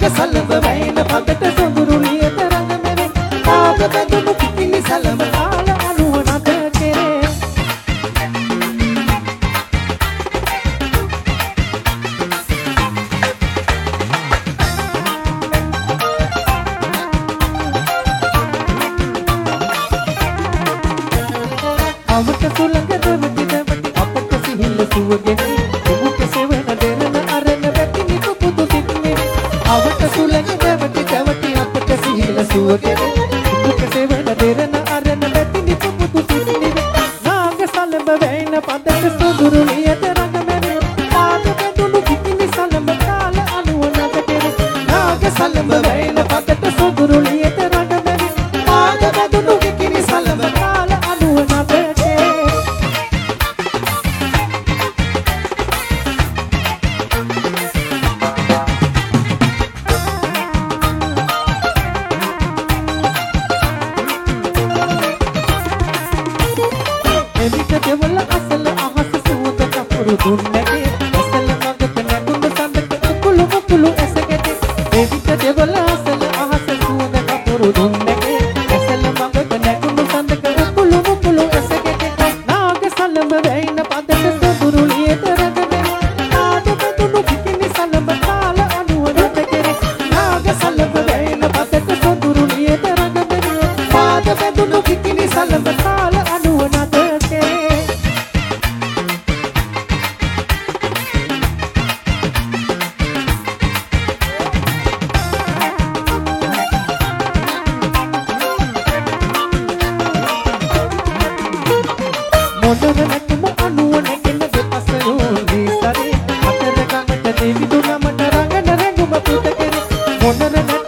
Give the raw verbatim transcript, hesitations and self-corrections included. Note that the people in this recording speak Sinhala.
සලඹ වයින් පදට සොඳුරු නියත රඟ මෙවේ ආග බඳුණු කිකිලි සලඹ කාල අනුව නද කෙරේ අවට සුළඟ දෙවටි දෙවටි අපට සිහිල්ල සුවගෙන මුක සෙවන දෙරන අරන වැටිනි පුපුදු සිටිනේ අවට සුළඟ දෙවටි දෙවටි අපට සිහිල්ල සුවගෙන මුක සෙවන දෙරන අරන වැටිනි පුපුදු සිටිනේ නාග සලඹ වයින් පදට සොඳුරු නියත රඟ මෙවේ ආග බඳුණු කිකිලි සලඹ කාල අනුව නද කෙරේ නාග සලඹ වයින් පදට සොඳුරු නියත රඟ මෙවේ ආග බඳුණු කිකිලි සලඹ කාල අනුව නද දෙවල අසල අහස සුවඳ කපුරු දුන්නගේ අසල මගට නැගුණු සඳක කුකුළු කුකුළු ඇසගෙට එවිට දෙවල අසල අහස සුවඳ කපුරු දුන්නගේ අසල මගට නැගුණු සඳක කුකුළු කුකුළු ඇසගෙට නාග සලඹ වයින් පදට සොඳුරු නියත රඟ මෙවේ නාද බඳුණු කිකිලි සලඹ කාල අනුව නද කෙරේ නාග සලඹ වයින් පදට සොඳුරු නියත රඟ මෙවේ නාද බඳුණු කිකිලි සලඹ කාල අනුව නද මොනර නැතුම අනුව නැගෙන දෙපස යෝනි සරේ අතර ගඟට දෙවිදු නමට රඟන රැඟුම පුත කෙරේ මොනර